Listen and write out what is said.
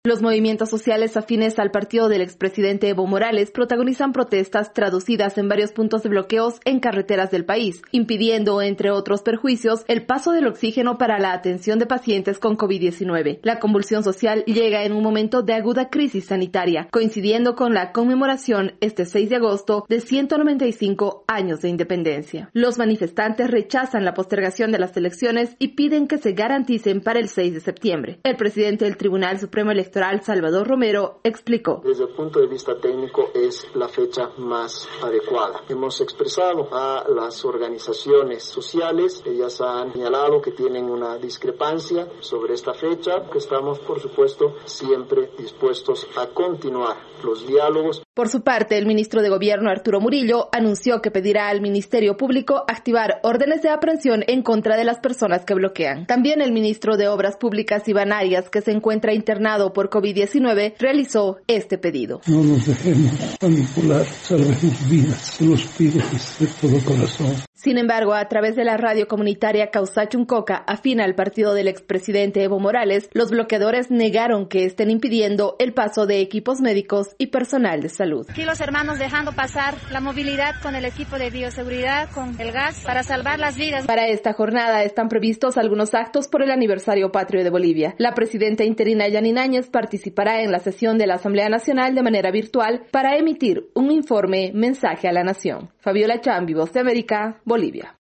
Los movimientos sociales afines al partido del expresidente Evo Morales protagonizan protestas traducidas en varios puntos de bloqueos en carreteras del país, impidiendo, entre otros perjuicios, el paso del oxígeno para la atención de pacientes con COVID-19. La convulsión social llega en un momento de aguda crisis sanitaria, coincidiendo con la conmemoración este 6 de agosto de 195 años de independencia. Los manifestantes rechazan la postergación de las elecciones y piden que se garanticen para el 6 de septiembre. El presidente del Tribunal Supremo Electoral, Salvador Romero, explicó. Desde el punto de vista técnico es la fecha más adecuada. Hemos expresado a las organizaciones sociales, ellas han señalado que tienen una discrepancia sobre esta fecha, que estamos, por supuesto, siempre dispuestos a continuar los diálogos. Por su parte, el ministro de Gobierno, Arturo Murillo, anunció que pedirá al Ministerio Público activar órdenes de aprehensión en contra de las personas que bloquean. También el ministro de Obras Públicas, Iván Arias, que se encuentra internado por COVID-19, realizó este pedido. No nos dejemos manipular, salvemos vidas, se los pido de todo corazón. Sin embargo, a través de la radio comunitaria Causachuncoca, afina al partido del expresidente Evo Morales, los bloqueadores negaron que estén impidiendo el paso de equipos médicos y personal de salud. Aquí los hermanos dejando pasar la movilidad con el equipo de bioseguridad, con el gas, para salvar las vidas. Para esta jornada están previstos algunos actos por el aniversario patrio de Bolivia. La presidenta interina Yanina Áñez participará en la sesión de la Asamblea Nacional de manera virtual para emitir un informe mensaje a la nación. Fabiola Chambi, Voz de América, Bolivia.